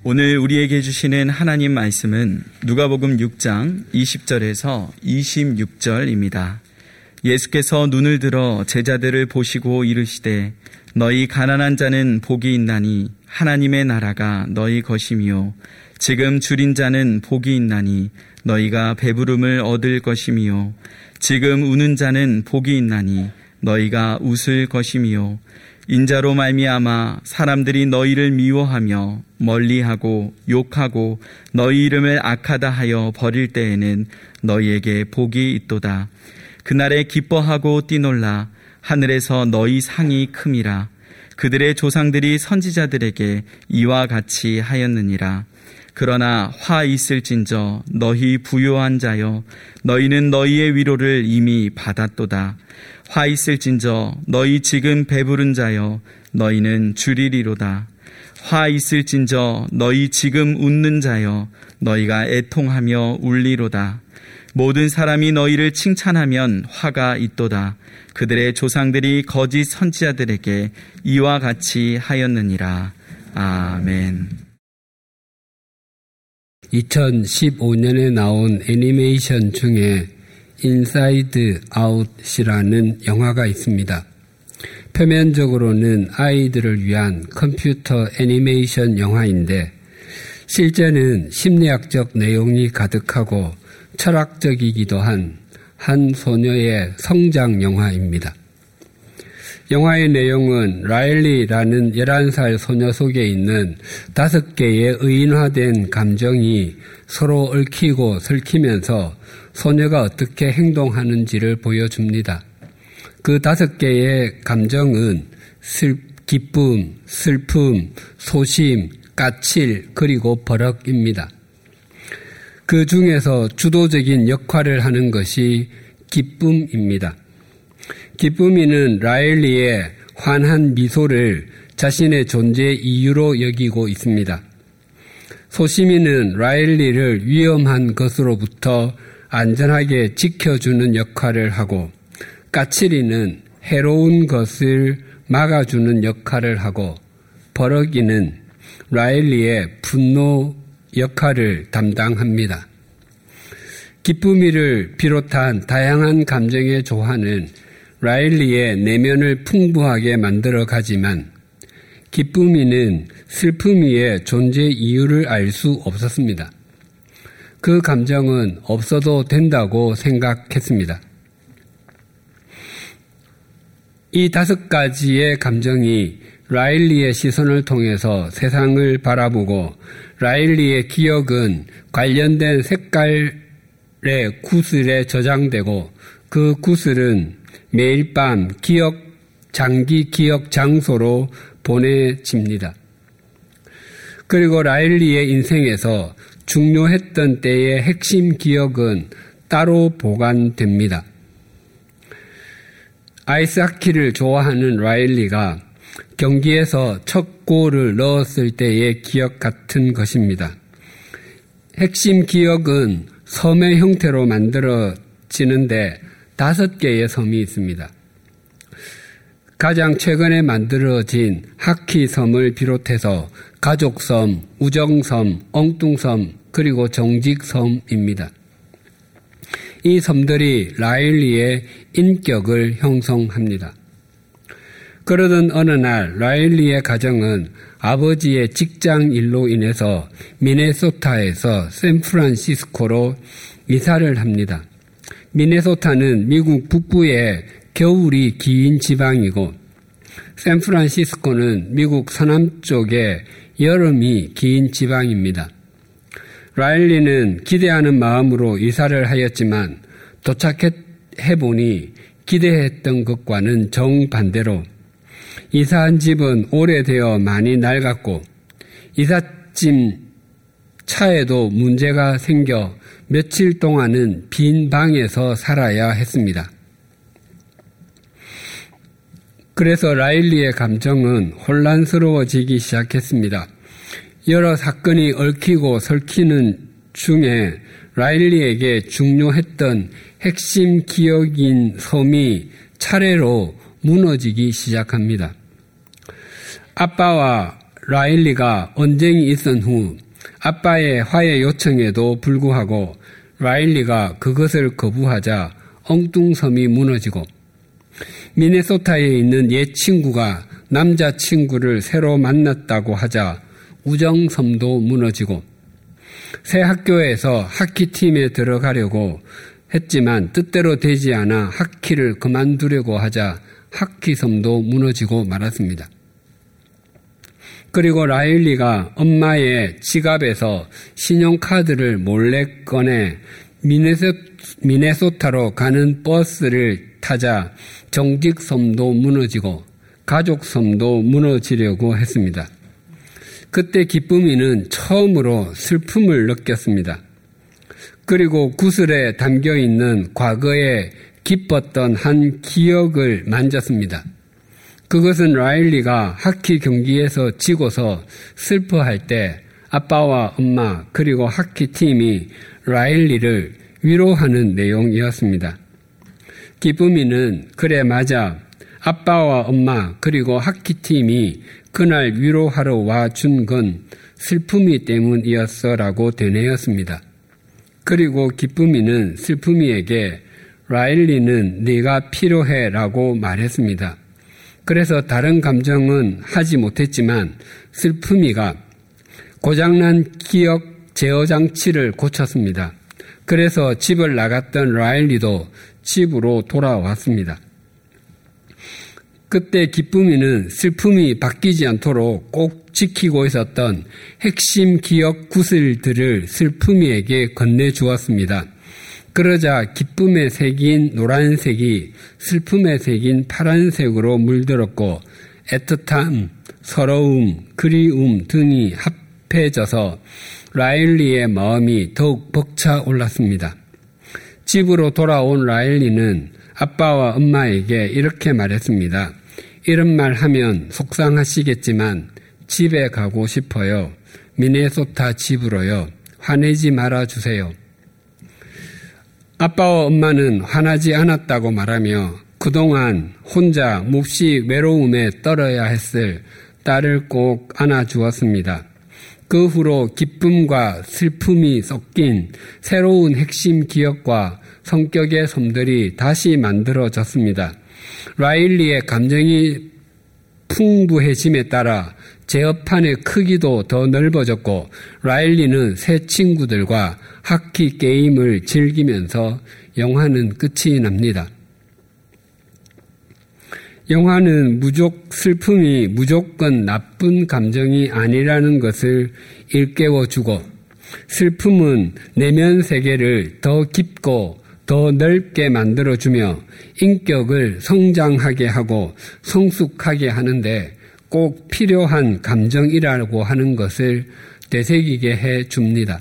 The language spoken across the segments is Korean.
오늘 우리에게 주시는 하나님 말씀은 누가복음 6장 20절에서 26절입니다. 예수께서 눈을 들어 제자들을 보시고 이르시되 너희 가난한 자는 복이 있나니 하나님의 나라가 너희 것이며 지금 줄인 자는 복이 있나니 너희가 배부름을 얻을 것이며 지금 우는 자는 복이 있나니 너희가 웃을 것이며 인자로 말미암아 사람들이 너희를 미워하며 멀리하고 욕하고 너희 이름을 악하다 하여 버릴 때에는 너희에게 복이 있도다. 그날에 기뻐하고 뛰놀라. 하늘에서 너희 상이 큼이라. 그들의 조상들이 선지자들에게 이와 같이 하였느니라. 그러나 화 있을진저 너희 부요한 자여 너희는 너희의 위로를 이미 받았도다. 화 있을진저 너희 지금 배부른 자여 너희는 줄이리로다. 화 있을진저 너희 지금 웃는 자여 너희가 애통하며 울리로다. 모든 사람이 너희를 칭찬하면 화가 있도다. 그들의 조상들이 거짓 선지자들에게 이와 같이 하였느니라. 아멘. 2015년에 나온 애니메이션 중에 인사이드 아웃이라는 영화가 있습니다. 표면적으로는 아이들을 위한 컴퓨터 애니메이션 영화인데 실제는 심리학적 내용이 가득하고 철학적이기도 한 소녀의 성장 영화입니다. 영화의 내용은 라일리라는 11살 소녀 속에 있는 5개의 의인화된 감정이 서로 얽히고 설키면서 소녀가 어떻게 행동하는지를 보여줍니다. 그 5개의 감정은 기쁨, 슬픔, 소심, 까칠, 그리고 버럭입니다. 그 중에서 주도적인 역할을 하는 것이 기쁨입니다. 기쁨이는 라일리의 환한 미소를 자신의 존재 이유로 여기고 있습니다. 소심이는 라일리를 위험한 것으로부터 안전하게 지켜주는 역할을 하고 까칠이는 해로운 것을 막아주는 역할을 하고 버럭이는 라일리의 분노 역할을 담당합니다. 기쁨이를 비롯한 다양한 감정의 조화는 라일리의 내면을 풍부하게 만들어 가지만 기쁨이는 슬픔이의 존재 이유를 알 수 없었습니다. 그 감정은 없어도 된다고 생각했습니다. 이 5가지의 감정이 라일리의 시선을 통해서 세상을 바라보고 라일리의 기억은 관련된 색깔의 구슬에 저장되고 그 구슬은 매일 밤 장기 기억 장소로 보내집니다. 그리고 라일리의 인생에서 중요했던 때의 핵심 기억은 따로 보관됩니다. 아이스하키를 좋아하는 라일리가 경기에서 첫 골을 넣었을 때의 기억 같은 것입니다. 핵심 기억은 섬의 형태로 만들어지는데 5개의 섬이 있습니다. 가장 최근에 만들어진 하키섬을 비롯해서 가족섬, 우정섬, 엉뚱섬, 그리고 정직섬입니다. 이 섬들이 라일리의 인격을 형성합니다. 그러던 어느 날 라일리의 가정은 아버지의 직장 일로 인해서 미네소타에서 샌프란시스코로 이사를 합니다. 미네소타는 미국 북부의 겨울이 긴 지방이고 샌프란시스코는 미국 서남쪽의 여름이 긴 지방입니다. 라일리는 기대하는 마음으로 이사를 하였지만 도착해보니 기대했던 것과는 정반대로 이사한 집은 오래되어 많이 낡았고 이삿짐 차에도 문제가 생겨 며칠 동안은 빈 방에서 살아야 했습니다. 그래서 라일리의 감정은 혼란스러워지기 시작했습니다. 여러 사건이 얽히고 설키는 중에 라일리에게 중요했던 핵심 기억인 섬이 차례로 무너지기 시작합니다. 아빠와 라일리가 언쟁이 있은 후 아빠의 화해 요청에도 불구하고 라일리가 그것을 거부하자 엉뚱섬이 무너지고, 미네소타에 있는 옛 친구가 남자친구를 새로 만났다고 하자 우정섬도 무너지고, 새 학교에서 하키팀에 들어가려고 했지만 뜻대로 되지 않아 하키를 그만두려고 하자 하키섬도 무너지고 말았습니다. 그리고 라일리가 엄마의 지갑에서 신용카드를 몰래 꺼내 미네소타로 가는 버스를 타자 정직섬도 무너지고 가족섬도 무너지려고 했습니다. 그때 기쁨이는 처음으로 슬픔을 느꼈습니다. 그리고 구슬에 담겨있는 과거에 기뻤던 한 기억을 만졌습니다. 그것은 라일리가 하키 경기에서 지고서 슬퍼할 때 아빠와 엄마 그리고 하키 팀이 라일리를 위로하는 내용이었습니다. 기쁨이는 그래 맞아, 아빠와 엄마 그리고 하키 팀이 그날 위로하러 와준 건 슬픔이 때문이었어라고 되뇌었습니다. 그리고 기쁨이는 슬픔이에게 라일리는 네가 필요해라고 말했습니다. 그래서 다른 감정은 하지 못했지만 슬픔이가 고장난 기억 제어 장치를 고쳤습니다. 그래서 집을 나갔던 라일리도 집으로 돌아왔습니다. 그때 기쁨이는 슬픔이 바뀌지 않도록 꼭 지키고 있었던 핵심 기억 구슬들을 슬픔이에게 건네주었습니다. 그러자 기쁨에 새긴 노란색이 슬픔에 새긴 파란색으로 물들었고 애틋함, 서러움, 그리움 등이 합해져서 라일리의 마음이 더욱 벅차올랐습니다. 집으로 돌아온 라일리는 아빠와 엄마에게 이렇게 말했습니다. 이런 말 하면 속상하시겠지만 집에 가고 싶어요. 미네소타 집으로요. 화내지 말아주세요. 아빠와 엄마는 화나지 않았다고 말하며 그동안 혼자 몹시 외로움에 떨어야 했을 딸을 꼭 안아주었습니다. 그 후로 기쁨과 슬픔이 섞인 새로운 핵심 기억과 성격의 섬들이 다시 만들어졌습니다. 라일리의 감정이 풍부해짐에 따라 제어판의 크기도 더 넓어졌고 라일리는 새 친구들과 하키 게임을 즐기면서 영화는 끝이 납니다. 영화는 슬픔이 무조건 나쁜 감정이 아니라는 것을 일깨워주고 슬픔은 내면 세계를 더 깊고 더 넓게 만들어주며 인격을 성장하게 하고 성숙하게 하는데 꼭 필요한 감정이라고 하는 것을 되새기게 해줍니다.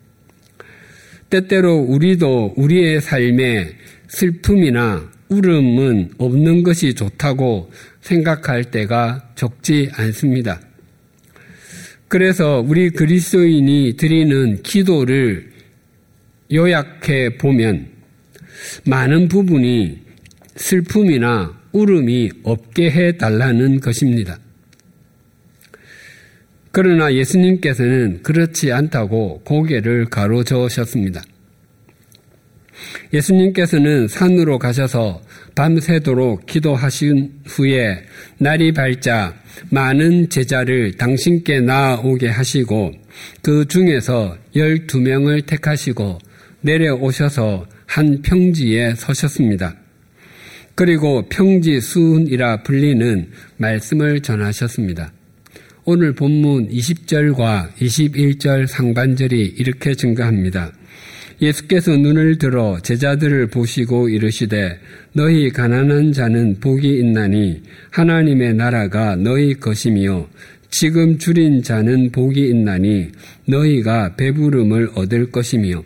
때때로 우리도 우리의 삶에 슬픔이나 울음은 없는 것이 좋다고 생각할 때가 적지 않습니다. 그래서 우리 그리스도인이 드리는 기도를 요약해 보면 많은 부분이 슬픔이나 울음이 없게 해달라는 것입니다. 그러나 예수님께서는 그렇지 않다고 고개를 가로저으셨습니다. 예수님께서는 산으로 가셔서 밤새도록 기도하신 후에 날이 밝자 많은 제자를 당신께 나아오게 하시고 그 중에서 12명을 택하시고 내려오셔서 한 평지에 서셨습니다. 그리고 평지수훈이라 불리는 말씀을 전하셨습니다. 오늘 본문 20절과 21절 상반절이 이렇게 증가합니다. 예수께서 눈을 들어 제자들을 보시고 이르시되 너희 가난한 자는 복이 있나니 하나님의 나라가 너희 것이며 지금 줄인 자는 복이 있나니 너희가 배부름을 얻을 것이며.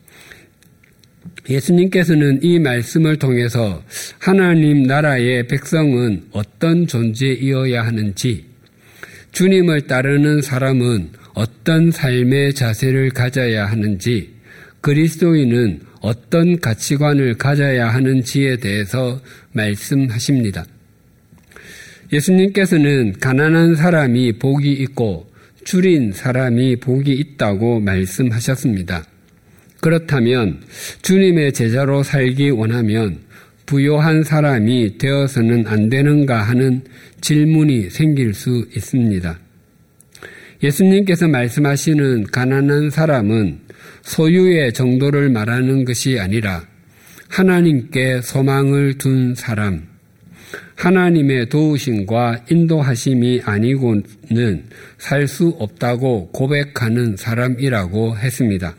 예수님께서는 이 말씀을 통해서 하나님 나라의 백성은 어떤 존재이어야 하는지, 주님을 따르는 사람은 어떤 삶의 자세를 가져야 하는지, 그리스도인은 어떤 가치관을 가져야 하는지에 대해서 말씀하십니다. 예수님께서는 가난한 사람이 복이 있고 줄인 사람이 복이 있다고 말씀하셨습니다. 그렇다면 주님의 제자로 살기 원하면 부요한 사람이 되어서는 안 되는가 하는 질문이 생길 수 있습니다. 예수님께서 말씀하시는 가난한 사람은 소유의 정도를 말하는 것이 아니라 하나님께 소망을 둔 사람, 하나님의 도우심과 인도하심이 아니고는 살 수 없다고 고백하는 사람이라고 했습니다.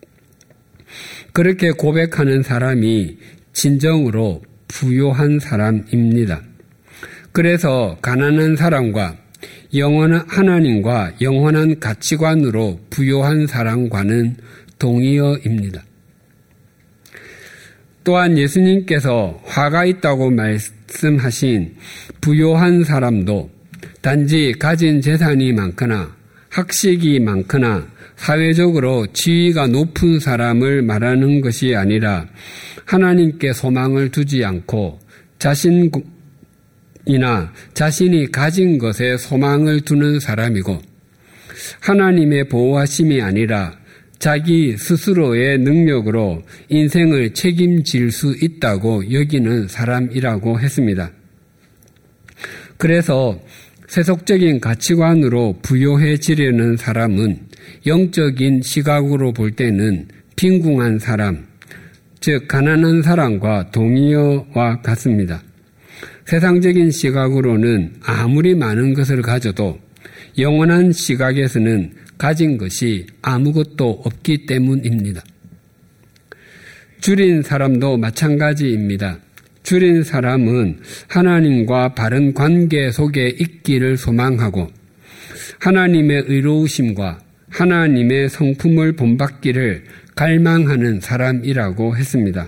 그렇게 고백하는 사람이 진정으로 부요한 사람입니다. 그래서 가난한 사람과 하나님과 영원한 가치관으로 부요한 사람과는 동의어입니다. 또한 예수님께서 화가 있다고 말씀하신 부요한 사람도 단지 가진 재산이 많거나 학식이 많거나 사회적으로 지위가 높은 사람을 말하는 것이 아니라 하나님께 소망을 두지 않고 자신이 가진 것에 소망을 두는 사람이고 하나님의 보호하심이 아니라 자기 스스로의 능력으로 인생을 책임질 수 있다고 여기는 사람이라고 했습니다. 그래서 세속적인 가치관으로 부요해지려는 사람은 영적인 시각으로 볼 때는 빈궁한 사람, 즉 가난한 사람과 동의어와 같습니다. 세상적인 시각으로는 아무리 많은 것을 가져도 영원한 시각에서는 가진 것이 아무것도 없기 때문입니다. 줄인 사람도 마찬가지입니다. 줄인 사람은 하나님과 바른 관계 속에 있기를 소망하고 하나님의 의로우심과 하나님의 성품을 본받기를 갈망하는 사람이라고 했습니다.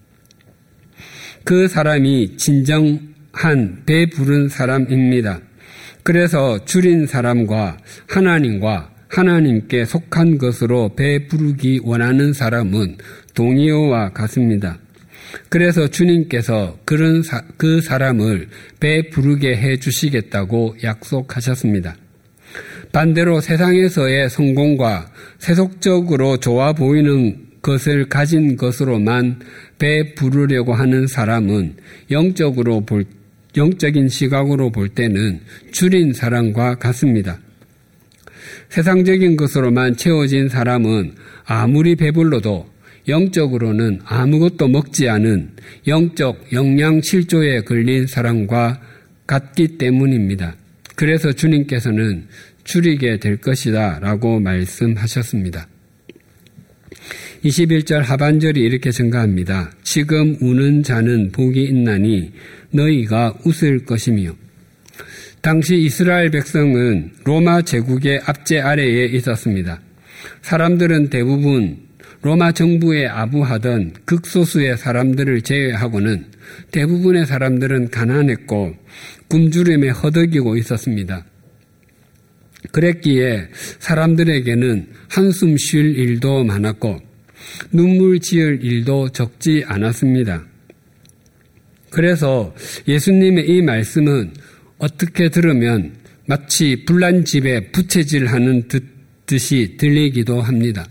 그 사람이 진정한 배부른 사람입니다. 그래서 줄인 사람과 하나님께 속한 것으로 배부르기 원하는 사람은 동의어와 같습니다. 그래서 주님께서 그 사람을 배부르게 해주시겠다고 약속하셨습니다. 반대로 세상에서의 성공과 세속적으로 좋아 보이는 것을 가진 것으로만 배부르려고 하는 사람은 영적인 시각으로 볼 때는 줄인 사람과 같습니다. 세상적인 것으로만 채워진 사람은 아무리 배불러도 영적으로는 아무것도 먹지 않은 영적 영양실조에 걸린 사람과 같기 때문입니다. 그래서 주님께서는 줄이게 될 것이다 라고 말씀하셨습니다. 21절 하반절이 이렇게 증가합니다. 지금 우는 자는 복이 있나니 너희가 웃을 것이며. 당시 이스라엘 백성은 로마 제국의 압제 아래에 있었습니다. 사람들은 대부분 로마 정부에 아부하던 극소수의 사람들을 제외하고는 대부분의 사람들은 가난했고 굶주림에 허덕이고 있었습니다. 그랬기에 사람들에게는 한숨 쉴 일도 많았고 눈물 지을 일도 적지 않았습니다. 그래서 예수님의 이 말씀은 어떻게 들으면 마치 불난 집에 부채질하는 듯이 들리기도 합니다.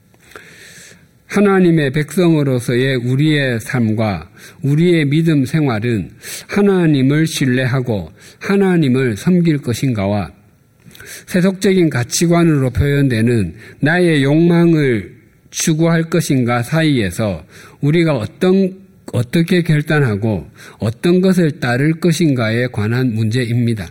하나님의 백성으로서의 우리의 삶과 우리의 믿음 생활은 하나님을 신뢰하고 하나님을 섬길 것인가와 세속적인 가치관으로 표현되는 나의 욕망을 추구할 것인가 사이에서 우리가 어떻게 결단하고 어떤 것을 따를 것인가에 관한 문제입니다.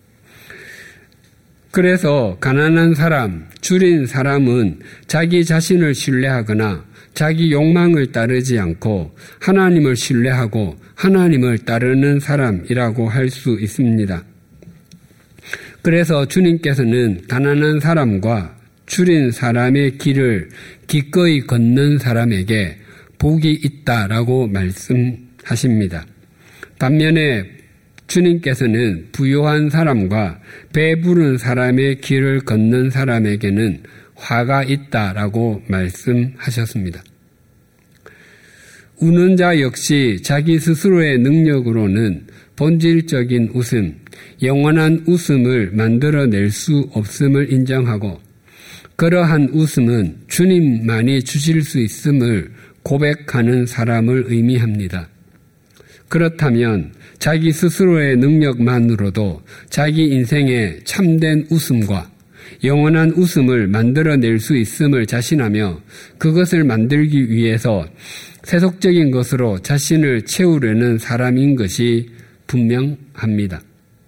그래서 가난한 사람, 줄인 사람은 자기 자신을 신뢰하거나 자기 욕망을 따르지 않고 하나님을 신뢰하고 하나님을 따르는 사람이라고 할 수 있습니다. 그래서 주님께서는 가난한 사람과 줄인 사람의 길을 기꺼이 걷는 사람에게 복이 있다라고 말씀하십니다. 반면에 주님께서는 부요한 사람과 배부른 사람의 길을 걷는 사람에게는 화가 있다라고 말씀하셨습니다. 우는 자 역시 자기 스스로의 능력으로는 본질적인 웃음, 영원한 웃음을 만들어낼 수 없음을 인정하고 그러한 웃음은 주님만이 주실 수 있음을 고백하는 사람을 의미합니다. 그렇다면 자기 스스로의 능력만으로도 자기 인생의 참된 웃음과 영원한 웃음을 만들어낼 수 있음을 자신하며 그것을 만들기 위해서 세속적인 것으로 자신을 채우려는 사람인 것이 분명합니다.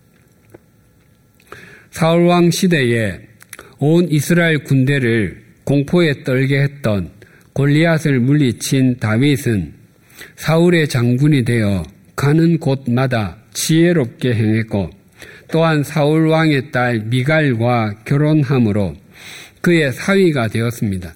사울왕 시대에 온 이스라엘 군대를 공포에 떨게 했던 골리앗을 물리친 다윗은 사울의 장군이 되어 가는 곳마다 지혜롭게 행했고 또한 사울 왕의 딸 미갈과 결혼함으로 그의 사위가 되었습니다.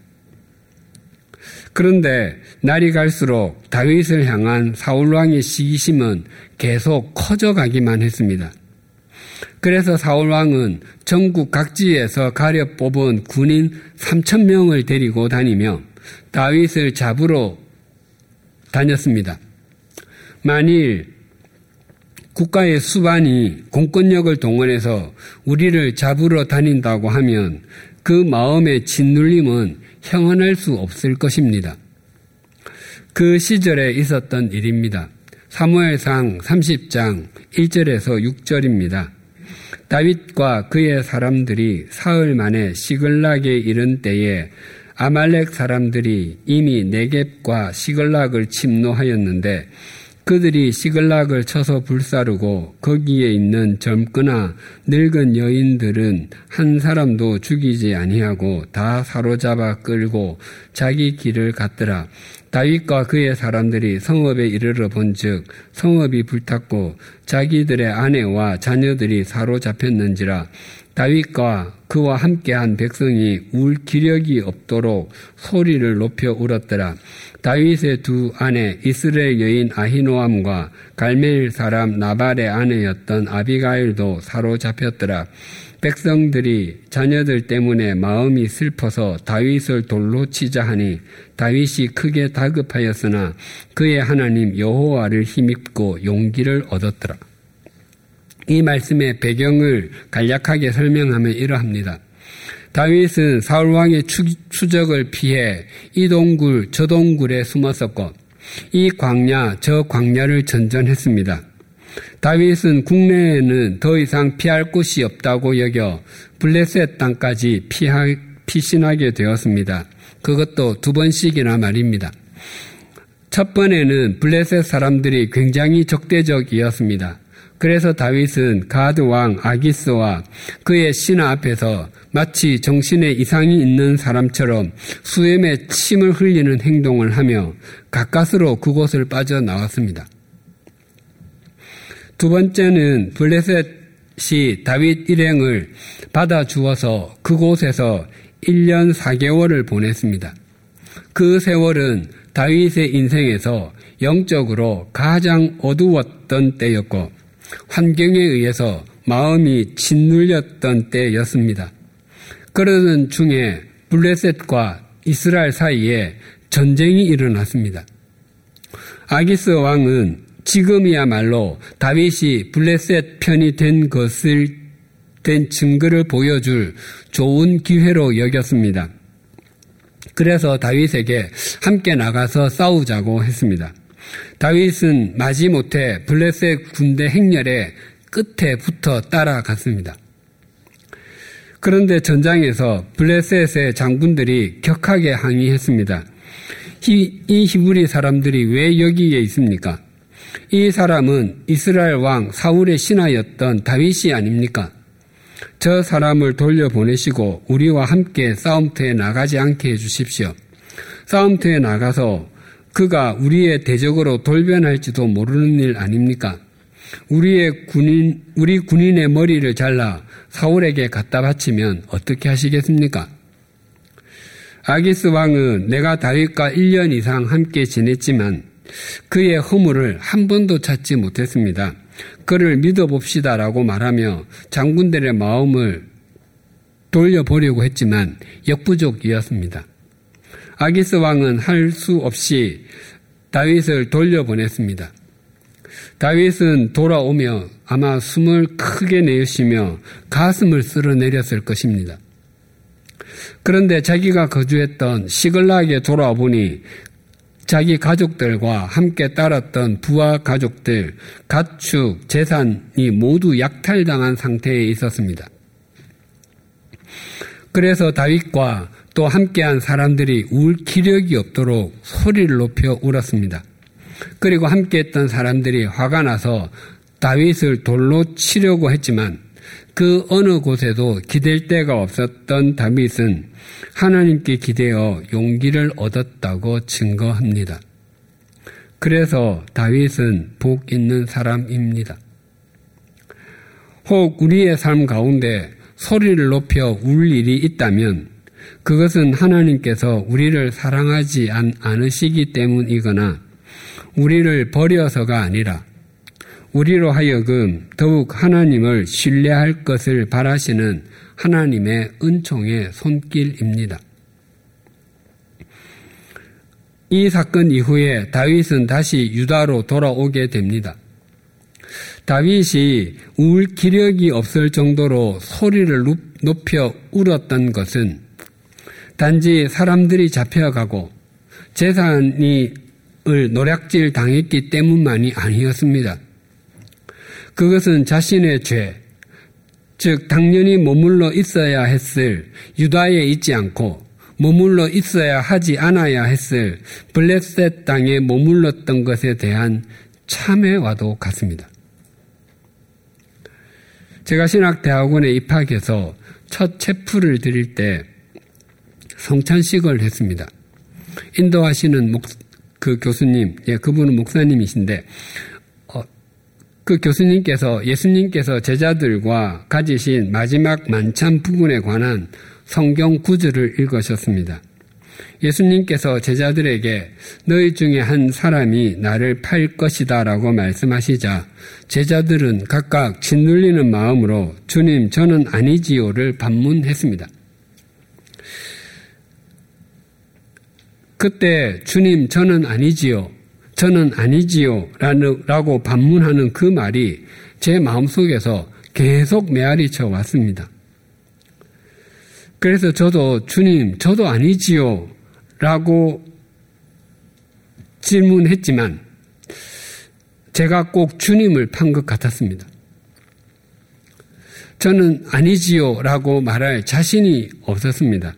그런데 날이 갈수록 다윗을 향한 사울 왕의 시기심은 계속 커져가기만 했습니다. 그래서 사울 왕은 전국 각지에서 가려 뽑은 군인 3,000명을 데리고 다니며 다윗을 잡으러 다녔습니다. 만일 국가의 수반이 공권력을 동원해서 우리를 잡으러 다닌다고 하면 그 마음의 짓눌림은 형언할 수 없을 것입니다. 그 시절에 있었던 일입니다. 사무엘상 30장 1절에서 6절입니다. 다윗과 그의 사람들이 사흘 만에 시글락에 이른 때에 아말렉 사람들이 이미 네겝과 시글락을 침노하였는데 그들이 시글락을 쳐서 불사르고 거기에 있는 젊거나 늙은 여인들은 한 사람도 죽이지 아니하고 다 사로잡아 끌고 자기 길을 갔더라. 다윗과 그의 사람들이 성읍에 이르러 본즉 성읍이 불탔고 자기들의 아내와 자녀들이 사로잡혔는지라. 다윗과 그와 함께한 백성이 울 기력이 없도록 소리를 높여 울었더라. 다윗의 두 아내 이스라엘 여인 아히노암과 갈멜 사람 나발의 아내였던 아비가일도 사로잡혔더라. 백성들이 자녀들 때문에 마음이 슬퍼서 다윗을 돌로 치자 하니 다윗이 크게 다급하였으나 그의 하나님 여호와를 힘입고 용기를 얻었더라. 이 말씀의 배경을 간략하게 설명하면 이러합니다. 다윗은 사울왕의 추적을 피해 이 동굴 저 동굴에 숨었었고 이 광야 저 광야를 전전했습니다. 다윗은 국내에는 더 이상 피할 곳이 없다고 여겨 블레셋 땅까지 피신하게 되었습니다. 그것도 2번씩이나 말입니다. 첫 번에는 블레셋 사람들이 굉장히 적대적이었습니다. 그래서 다윗은 가드 왕 아기스와 그의 신하 앞에서 마치 정신에 이상이 있는 사람처럼 수염에 침을 흘리는 행동을 하며 가까스로 그곳을 빠져나왔습니다. 두 번째는 블레셋이 다윗 일행을 받아주어서 그곳에서 1년 4개월을 보냈습니다. 그 세월은 다윗의 인생에서 영적으로 가장 어두웠던 때였고 환경에 의해서 마음이 짓눌렸던 때였습니다. 그러던 중에 블레셋과 이스라엘 사이에 전쟁이 일어났습니다. 아기스 왕은 지금이야말로 다윗이 블레셋 편이 된 증거를 보여줄 좋은 기회로 여겼습니다. 그래서 다윗에게 함께 나가서 싸우자고 했습니다. 다윗은 마지못해 블레셋 군대 행렬의 끝에 붙어 따라갔습니다. 그런데 전장에서 블레셋의 장군들이 격하게 항의했습니다. 이 히브리 사람들이 왜 여기에 있습니까? 이 사람은 이스라엘 왕 사울의 신하였던 다윗이 아닙니까? 저 사람을 돌려보내시고 우리와 함께 싸움터에 나가지 않게 해주십시오. 싸움터에 나가서 그가 우리의 대적으로 돌변할지도 모르는 일 아닙니까? 우리 군인의 머리를 잘라 사울에게 갖다 바치면 어떻게 하시겠습니까? 아기스 왕은 내가 다윗과 1년 이상 함께 지냈지만 그의 허물을 한 번도 찾지 못했습니다. 그를 믿어봅시다라고 말하며 장군들의 마음을 돌려보려고 했지만 역부족이었습니다. 아기스 왕은 할 수 없이 다윗을 돌려보냈습니다. 다윗은 돌아오며 아마 숨을 크게 내쉬며 가슴을 쓸어내렸을 것입니다. 그런데 자기가 거주했던 시글락에 돌아와 보니 자기 가족들과 함께 따랐던 부하 가족들, 가축, 재산이 모두 약탈당한 상태에 있었습니다. 그래서 다윗과 또 함께한 사람들이 울 기력이 없도록 소리를 높여 울었습니다. 그리고 함께했던 사람들이 화가 나서 다윗을 돌로 치려고 했지만 그 어느 곳에도 기댈 데가 없었던 다윗은 하나님께 기대어 용기를 얻었다고 증거합니다. 그래서 다윗은 복 있는 사람입니다. 혹 우리의 삶 가운데 소리를 높여 울 일이 있다면 그것은 하나님께서 우리를 사랑하지 않으시기 때문이거나 우리를 버려서가 아니라 우리로 하여금 더욱 하나님을 신뢰할 것을 바라시는 하나님의 은총의 손길입니다. 이 사건 이후에 다윗은 다시 유다로 돌아오게 됩니다. 다윗이 울 기력이 없을 정도로 소리를 높여 울었던 것은 단지 사람들이 잡혀가고 재산을 노략질 당했기 때문만이 아니었습니다. 그것은 자신의 죄, 즉 당연히 머물러 있어야 했을 유다에 있지 않고 머물러 있어야 하지 않아야 했을 블레셋 땅에 머물렀던 것에 대한 참회와도 같습니다. 제가 신학대학원에 입학해서 첫 체프를 드릴 때 성찬식을 했습니다. 인도하시는 그 교수님, 그분은 목사님이신데 그 교수님께서 예수님께서 제자들과 가지신 마지막 만찬 부분에 관한 성경 구절을 읽으셨습니다. 예수님께서 제자들에게 너희 중에 한 사람이 나를 팔 것이다 라고 말씀하시자 제자들은 각각 짓눌리는 마음으로 주님 저는 아니지요를 반문했습니다. 그때 주님 저는 아니지요 라고 반문하는 그 말이 제 마음속에서 계속 메아리쳐 왔습니다. 그래서 저도 주님 저도 아니지요 라고 질문했지만 제가 꼭 주님을 판 것 같았습니다. 저는 아니지요 라고 말할 자신이 없었습니다.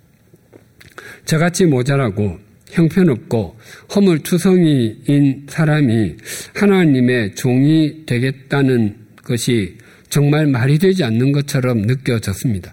저같이 모자라고 형편없고 허물투성이인 사람이 하나님의 종이 되겠다는 것이 정말 말이 되지 않는 것처럼 느껴졌습니다.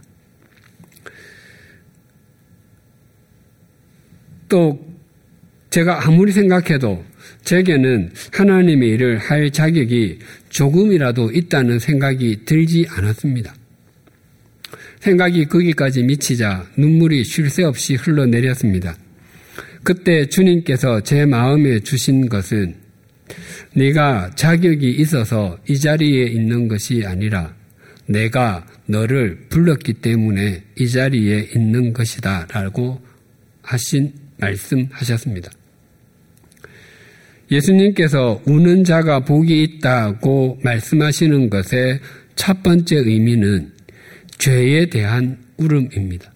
또 제가 아무리 생각해도 제게는 하나님의 일을 할 자격이 조금이라도 있다는 생각이 들지 않았습니다. 생각이 거기까지 미치자 눈물이 쉴 새 없이 흘러내렸습니다. 그때 주님께서 제 마음에 주신 것은 네가 자격이 있어서 이 자리에 있는 것이 아니라 내가 너를 불렀기 때문에 이 자리에 있는 것이다 라고 말씀하셨습니다. 예수님께서 우는 자가 복이 있다고 말씀하시는 것의 첫 번째 의미는 죄에 대한 울음입니다.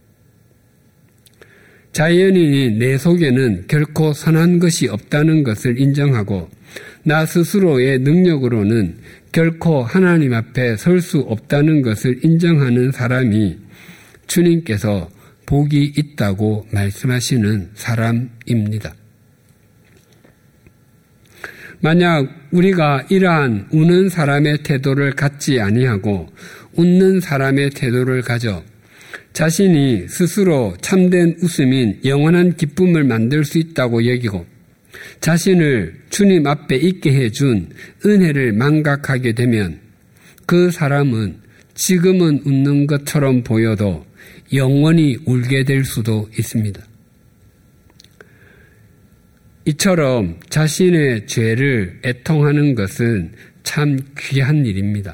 자연인이 내 속에는 결코 선한 것이 없다는 것을 인정하고 나 스스로의 능력으로는 결코 하나님 앞에 설 수 없다는 것을 인정하는 사람이 주님께서 복이 있다고 말씀하시는 사람입니다. 만약 우리가 이러한 우는 사람의 태도를 갖지 아니하고 웃는 사람의 태도를 가져 자신이 스스로 참된 웃음인 영원한 기쁨을 만들 수 있다고 여기고 자신을 주님 앞에 있게 해준 은혜를 망각하게 되면 그 사람은 지금은 웃는 것처럼 보여도 영원히 울게 될 수도 있습니다. 이처럼 자신의 죄를 애통하는 것은 참 귀한 일입니다.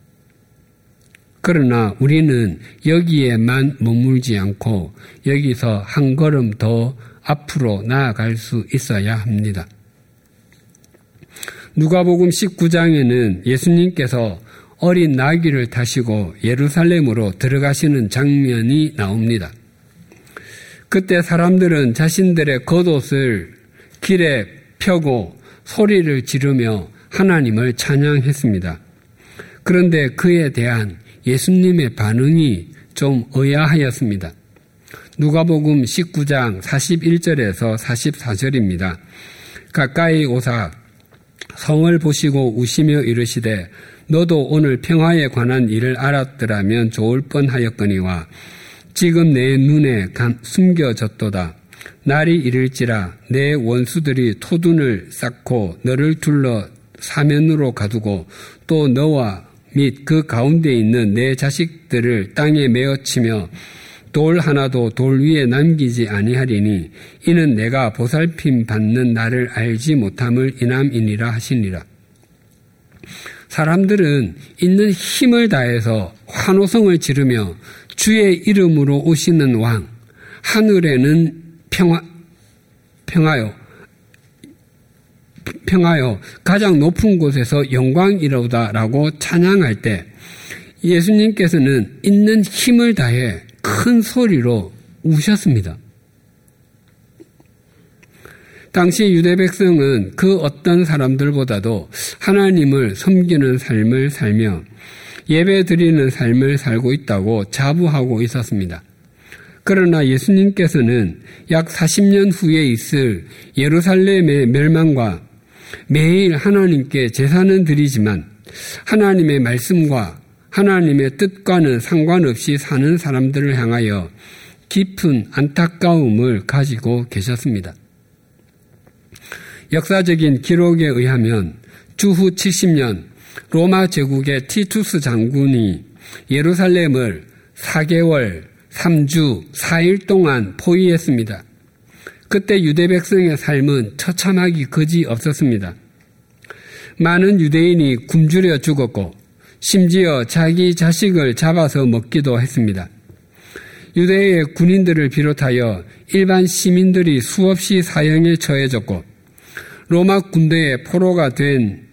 그러나 우리는 여기에만 머물지 않고 여기서 한 걸음 더 앞으로 나아갈 수 있어야 합니다. 누가복음 19장에는 예수님께서 어린 나귀를 타시고 예루살렘으로 들어가시는 장면이 나옵니다. 그때 사람들은 자신들의 겉옷을 길에 펴고 소리를 지르며 하나님을 찬양했습니다. 그런데 그에 대한 예수님의 반응이 좀 의아하였습니다. 누가복음 19장 41절에서 44절입니다. 가까이 오사 성을 보시고 우시며 이르시되 너도 오늘 평화에 관한 일을 알았더라면 좋을 뻔하였거니와 지금 내 눈에 숨겨졌도다. 날이 이를지라 내 원수들이 토둔을 쌓고 너를 둘러 사면으로 가두고 또 너와 및 그 가운데 있는 내 자식들을 땅에 메어치며 돌 하나도 돌 위에 남기지 아니하리니 이는 내가 보살핌 받는 나를 알지 못함을 인함이니라 하시니라. 사람들은 있는 힘을 다해서 환호성을 지르며 주의 이름으로 오시는 왕, 하늘에는 평하여 가장 높은 곳에서 영광이로다라고 찬양할 때 예수님께서는 있는 힘을 다해 큰 소리로 우셨습니다. 당시 유대 백성은 그 어떤 사람들보다도 하나님을 섬기는 삶을 살며 예배 드리는 삶을 살고 있다고 자부하고 있었습니다. 그러나 예수님께서는 약 40년 후에 있을 예루살렘의 멸망과 매일 하나님께 제사는 드리지만 하나님의 말씀과 하나님의 뜻과는 상관없이 사는 사람들을 향하여 깊은 안타까움을 가지고 계셨습니다. 역사적인 기록에 의하면 주후 70년 로마 제국의 티투스 장군이 예루살렘을 4개월 3주 4일 동안 포위했습니다. 그때 유대 백성의 삶은 처참하기 그지 없었습니다. 많은 유대인이 굶주려 죽었고 심지어 자기 자식을 잡아서 먹기도 했습니다. 유대의 군인들을 비롯하여 일반 시민들이 수없이 사형에 처해졌고 로마 군대의 포로가 된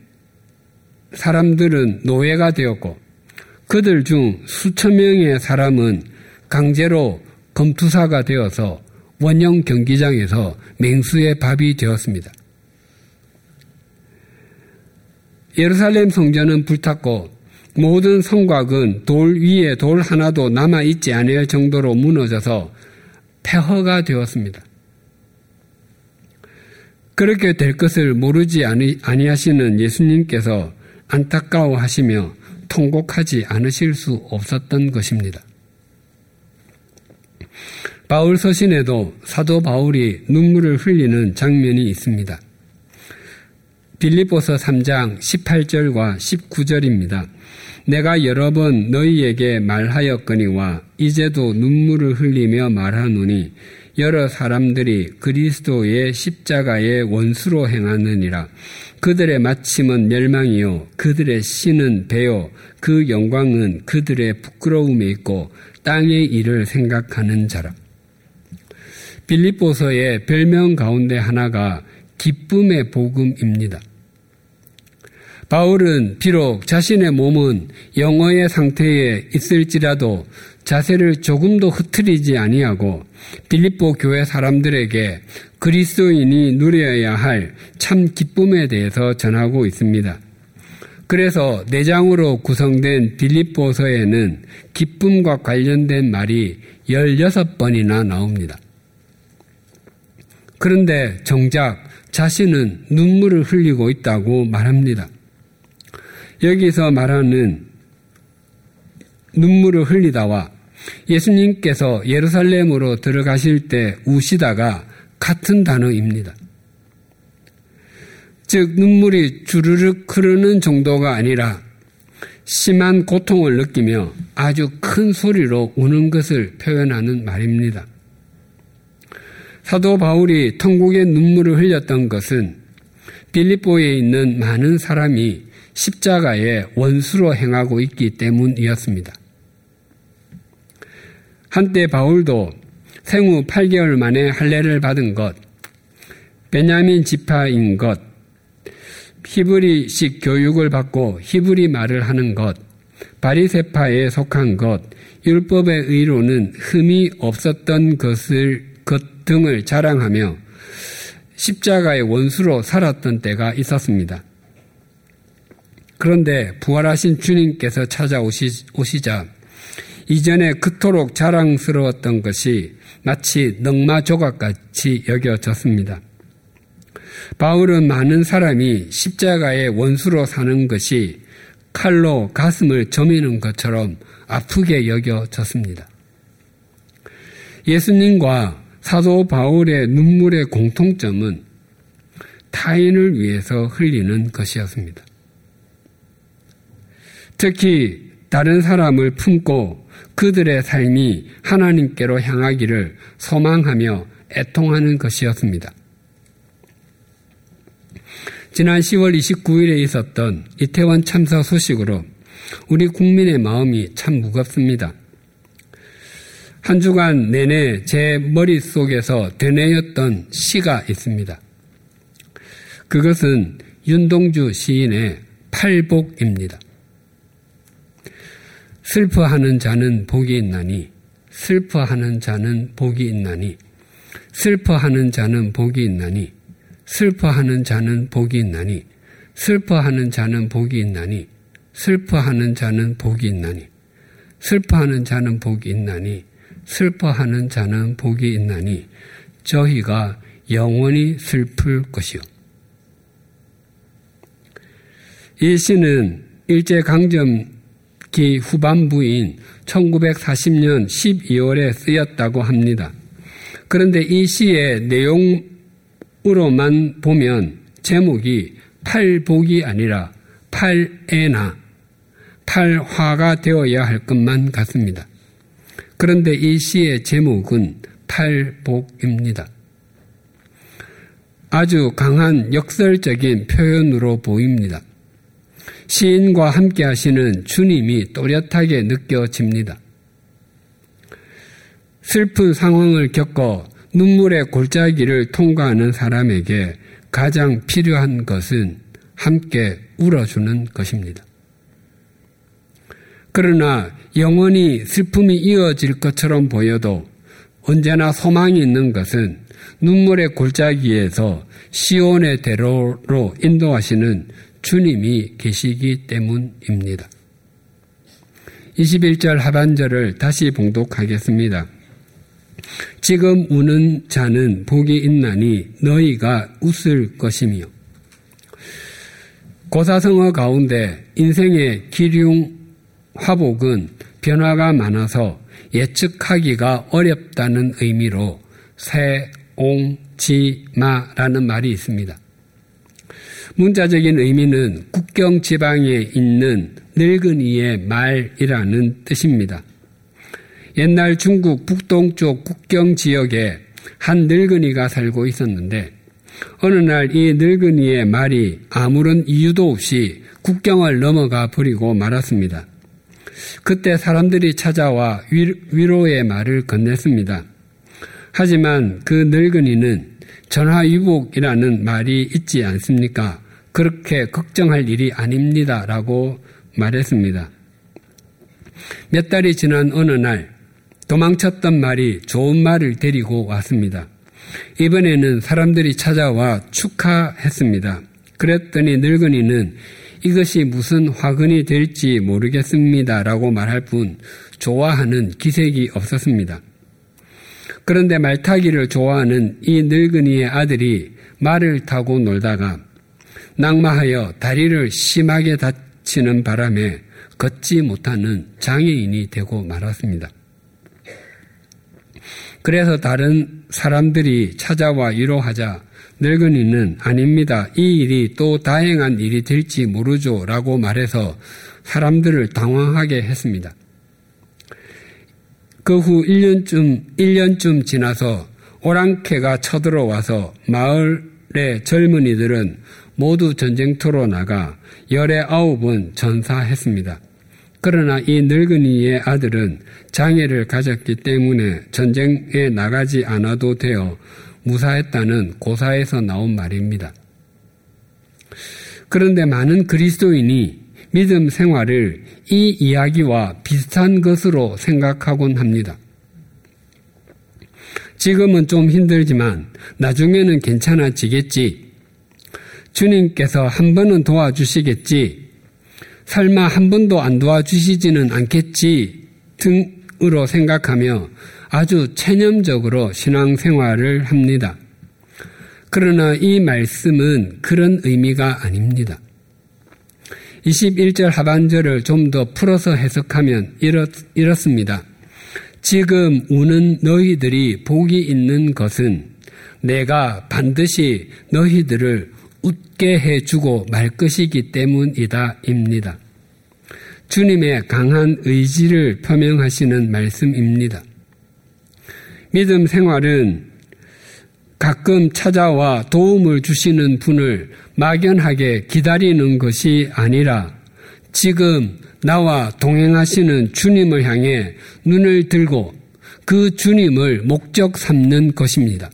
사람들은 노예가 되었고 그들 중 수천 명의 사람은 강제로 검투사가 되어서 원형 경기장에서 맹수의 밥이 되었습니다. 예루살렘 성전은 불탔고 모든 성곽은 돌 위에 돌 하나도 남아있지 않을 정도로 무너져서 폐허가 되었습니다. 그렇게 될 것을 모르지 아니하시는 예수님께서 안타까워하시며 통곡하지 않으실 수 없었던 것입니다. 바울 서신에도 사도 바울이 눈물을 흘리는 장면이 있습니다. 빌립보서 3장 18절과 19절입니다. 내가 여러 번 너희에게 말하였거니와 이제도 눈물을 흘리며 말하노니 여러 사람들이 그리스도의 십자가의 원수로 행하느니라. 그들의 마침은 멸망이요 그들의 신은 배요 그 영광은 그들의 부끄러움에 있고 땅의 일을 생각하는 자라. 빌립보서의 별명 가운데 하나가 기쁨의 복음입니다. 바울은 비록 자신의 몸은 영어의 상태에 있을지라도 자세를 조금도 흐트리지 아니하고 빌립보 교회 사람들에게 그리스도인이 누려야 할 참 기쁨에 대해서 전하고 있습니다. 그래서 4장으로 구성된 빌립보서에는 기쁨과 관련된 말이 16번이나 나옵니다. 그런데 정작 자신은 눈물을 흘리고 있다고 말합니다. 여기서 말하는 눈물을 흘리다와 예수님께서 예루살렘으로 들어가실 때 우시다가 같은 단어입니다. 즉 눈물이 주르륵 흐르는 정도가 아니라 심한 고통을 느끼며 아주 큰 소리로 우는 것을 표현하는 말입니다. 사도 바울이 통곡의 눈물을 흘렸던 것은 빌립보에 있는 많은 사람이 십자가의 원수로 행하고 있기 때문이었습니다. 한때 바울도 생후 8개월 만에 할례를 받은 것, 베냐민 지파인 것, 히브리식 교육을 받고 히브리 말을 하는 것, 바리새파에 속한 것, 율법의 의로는 흠이 없었던 것 등을 자랑하며 십자가의 원수로 살았던 때가 있었습니다. 그런데 부활하신 주님께서 찾아오시자 이전에 그토록 자랑스러웠던 것이 마치 넝마 조각같이 여겨졌습니다. 바울은 많은 사람이 십자가의 원수로 사는 것이 칼로 가슴을 저미는 것처럼 아프게 여겨졌습니다. 예수님과 사도 바울의 눈물의 공통점은 타인을 위해서 흘리는 것이었습니다. 특히 다른 사람을 품고 그들의 삶이 하나님께로 향하기를 소망하며 애통하는 것이었습니다. 지난 10월 29일에 있었던 이태원 참사 소식으로 우리 국민의 마음이 참 무겁습니다. 한 주간 내내 제 머릿속에서 되뇌였던 시가 있습니다. 그것은 윤동주 시인의 팔복입니다. 슬퍼하는 자는 복이 있나니, 슬퍼하는 자는 복이 있나니, 슬퍼하는 자는 복이 있나니, 슬퍼하는 자는 복이 있나니, 슬퍼하는 자는 복이 있나니, 슬퍼하는 자는 복이 있나니, 슬퍼하는 자는 복이 있나니, 슬퍼하는 자는 복이 있나니, 저희가 영원히 슬플 것이요. 이 시는 일제강점기 후반부인 1940년 12월에 쓰였다고 합니다. 그런데 이 시의 내용으로만 보면 제목이 팔복이 아니라 팔애나 팔화가 되어야 할 것만 같습니다. 그런데 이 시의 제목은 팔복입니다. 아주 강한 역설적인 표현으로 보입니다. 시인과 함께 하시는 주님이 또렷하게 느껴집니다. 슬픈 상황을 겪어 눈물의 골짜기를 통과하는 사람에게 가장 필요한 것은 함께 울어주는 것입니다. 그러나 영원히 슬픔이 이어질 것처럼 보여도 언제나 소망이 있는 것은 눈물의 골짜기에서 시온의 대로로 인도하시는 주님이 계시기 때문입니다. 21절 하반절을 다시 봉독하겠습니다. 지금 우는 자는 복이 있나니 너희가 웃을 것이며. 고사성어 가운데 인생의 기륭 화복은 변화가 많아서 예측하기가 어렵다는 의미로 세옹지마라는 말이 있습니다. 문자적인 의미는 국경 지방에 있는 늙은이의 말이라는 뜻입니다. 옛날 중국 북동쪽 국경 지역에 한 늙은이가 살고 있었는데 어느 날 이 늙은이의 말이 아무런 이유도 없이 국경을 넘어가 버리고 말았습니다. 그때 사람들이 찾아와 위로의 말을 건넸습니다. 하지만 그 늙은이는 전화위복이라는 말이 있지 않습니까? 그렇게 걱정할 일이 아닙니다. 라고 말했습니다. 몇 달이 지난 어느 날 도망쳤던 말이 좋은 말을 데리고 왔습니다. 이번에는 사람들이 찾아와 축하했습니다. 그랬더니 늙은이는 이것이 무슨 화근이 될지 모르겠습니다. 라고 말할 뿐 좋아하는 기색이 없었습니다. 그런데 말타기를 좋아하는 이 늙은이의 아들이 말을 타고 놀다가 낙마하여 다리를 심하게 다치는 바람에 걷지 못하는 장애인이 되고 말았습니다. 그래서 다른 사람들이 찾아와 위로하자 늙은이는 아닙니다. 이 일이 또 다행한 일이 될지 모르죠. 라고 말해서 사람들을 당황하게 했습니다. 그 후 1년쯤 지나서 오랑캐가 쳐들어와서 마을의 젊은이들은 모두 전쟁터로 나가 19은 전사했습니다. 그러나 이 늙은이의 아들은 장애를 가졌기 때문에 전쟁에 나가지 않아도 되어 무사했다는 고사에서 나온 말입니다. 그런데 많은 그리스도인이 믿음 생활을 이 이야기와 비슷한 것으로 생각하곤 합니다. 지금은 좀 힘들지만 나중에는 괜찮아지겠지. 주님께서 한 번은 도와주시겠지. 설마 한 번도 안 도와주시지는 않겠지 등으로 생각하며 아주 체념적으로 신앙생활을 합니다. 그러나 이 말씀은 그런 의미가 아닙니다. 21절 하반절을 좀 더 풀어서 해석하면 이렇습니다. 지금 우는 너희들이 복이 있는 것은 내가 반드시 너희들을 웃게 해주고 말 것이기 때문이다 입니다. 주님의 강한 의지를 표명하시는 말씀입니다. 믿음 생활은 가끔 찾아와 도움을 주시는 분을 막연하게 기다리는 것이 아니라 지금 나와 동행하시는 주님을 향해 눈을 들고 그 주님을 목적 삼는 것입니다.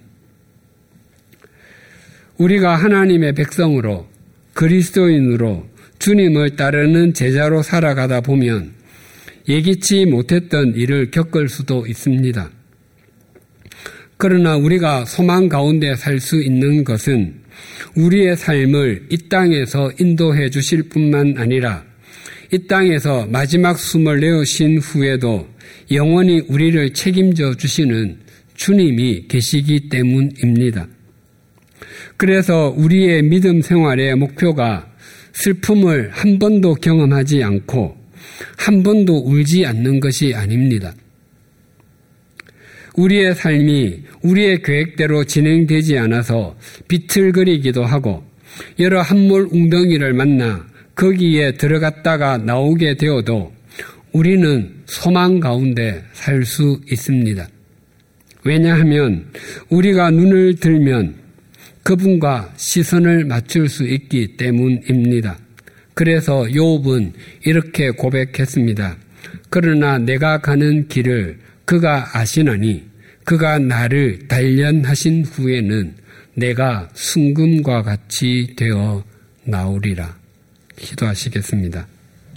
우리가 하나님의 백성으로 그리스도인으로 주님을 따르는 제자로 살아가다 보면 예기치 못했던 일을 겪을 수도 있습니다. 그러나 우리가 소망 가운데 살 수 있는 것은 우리의 삶을 이 땅에서 인도해 주실 뿐만 아니라 이 땅에서 마지막 숨을 내어신 후에도 영원히 우리를 책임져 주시는 주님이 계시기 때문입니다. 그래서 우리의 믿음 생활의 목표가 슬픔을 한 번도 경험하지 않고 한 번도 울지 않는 것이 아닙니다. 우리의 삶이 우리의 계획대로 진행되지 않아서 비틀거리기도 하고 여러 함몰 웅덩이를 만나 거기에 들어갔다가 나오게 되어도 우리는 소망 가운데 살 수 있습니다. 왜냐하면 우리가 눈을 들면 그분과 시선을 맞출 수 있기 때문입니다. 그래서 욥은 이렇게 고백했습니다. 그러나 내가 가는 길을 그가 아시나니 그가 나를 단련하신 후에는 내가 순금과 같이 되어 나오리라. 기도하시겠습니다.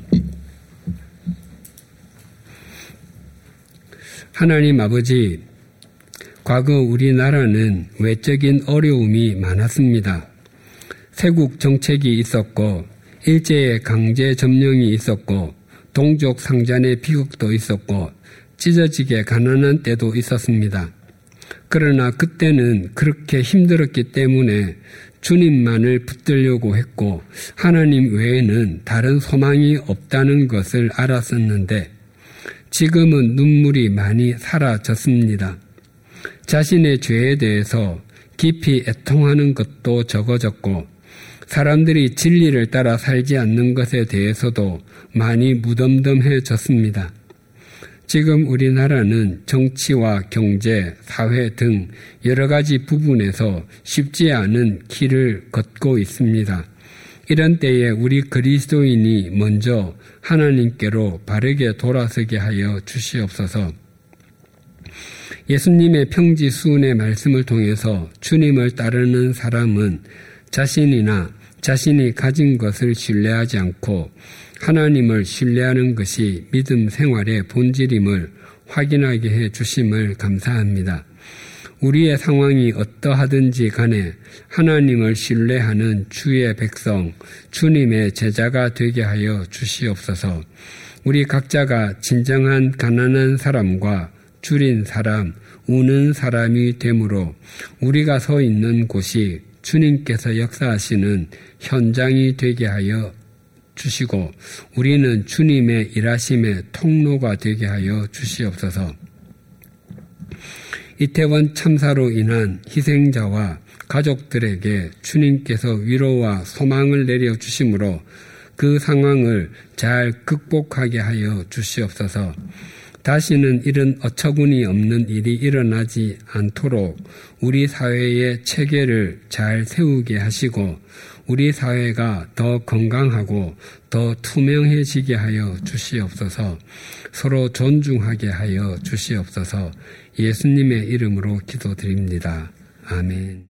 하나님 아버지, 과거 우리나라는 외적인 어려움이 많았습니다. 세국 정책이 있었고 일제의 강제 점령이 있었고 동족 상잔의 비극도 있었고 찢어지게 가난한 때도 있었습니다. 그러나 그때는 그렇게 힘들었기 때문에 주님만을 붙들려고 했고 하나님 외에는 다른 소망이 없다는 것을 알았었는데 지금은 눈물이 많이 사라졌습니다. 자신의 죄에 대해서 깊이 애통하는 것도 적어졌고 사람들이 진리를 따라 살지 않는 것에 대해서도 많이 무덤덤해졌습니다. 지금 우리나라는 정치와 경제, 사회 등 여러 가지 부분에서 쉽지 않은 길을 걷고 있습니다. 이런 때에 우리 그리스도인이 먼저 하나님께로 바르게 돌아서게 하여 주시옵소서. 예수님의 평지수훈의 말씀을 통해서 주님을 따르는 사람은 자신이나 자신이 가진 것을 신뢰하지 않고 하나님을 신뢰하는 것이 믿음 생활의 본질임을 확인하게 해 주심을 감사합니다. 우리의 상황이 어떠하든지 간에 하나님을 신뢰하는 주의 백성, 주님의 제자가 되게 하여 주시옵소서. 우리 각자가 진정한 가난한 사람과 줄인 사람, 우는 사람이 되므로 우리가 서 있는 곳이 주님께서 역사하시는 현장이 되게 하여 주시고 우리는 주님의 일하심의 통로가 되게 하여 주시옵소서. 이태원 참사로 인한 희생자와 가족들에게 주님께서 위로와 소망을 내려주심으로 그 상황을 잘 극복하게 하여 주시옵소서. 다시는 이런 어처구니 없는 일이 일어나지 않도록 우리 사회의 체계를 잘 세우게 하시고 우리 사회가 더 건강하고 더 투명해지게 하여 주시옵소서. 서로 존중하게 하여 주시옵소서. 예수님의 이름으로 기도드립니다. 아멘.